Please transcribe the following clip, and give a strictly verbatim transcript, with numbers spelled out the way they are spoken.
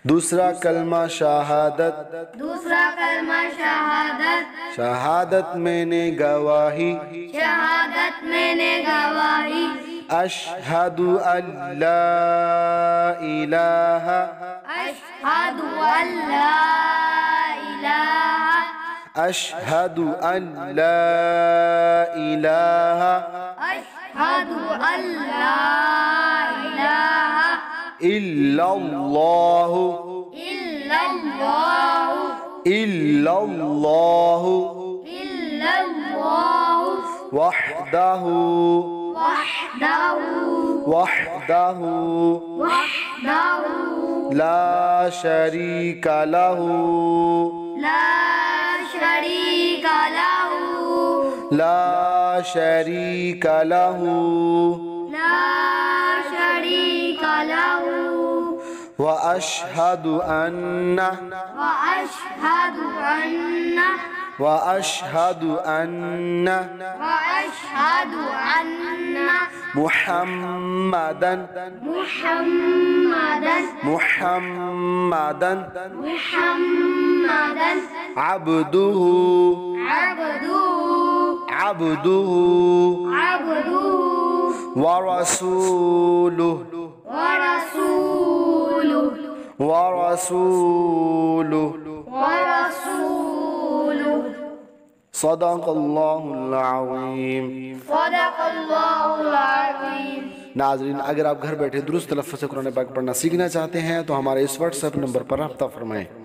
दूसरा कलमा शहादत, दूसरा कलमा शहादत, शहादत मैंने गवाही, शहादत मैंने गवाही, अशहदु अल्ला इलाहा, अशहदु अल्ला इलाहा, अशहदु अल्ला इलाहा, अशहदु अल्ला इलाहा इल्लल्लाहु, इल्लल्लाहु, इल्लल्लाहु, इल्लल्लाहु वहदहु, वहदहु, वहदहु वहदहु ला शरीका लहु, ला शरीका लहु, ला शरीका लहु ला शरीका लहु व अशहदु अन्ना, व अशहदु अन्ना, व अशहदु अन्ना व अशहदु अन्ना मुहम्मदन, मुहम्मदन, मुहम्मदन मुहम्मदन अब्दुहु, अब्दुहु, अब्दुहु अब्दुहु व रसूलुहु, व रसूलुहु, व रसूलुहु व रसूलुहु सदक़ल्लाहुल अज़ीम। सदक़ल्लाहुल अज़ीम। नाज़रीन, अगर आप घर बैठे दुरुस्त लफ्ज़ से कुरान पाक पढ़ना सीखना चाहते हैं तो हमारे इस व्हाट्सएप नंबर पर रब्ता फरमाएं।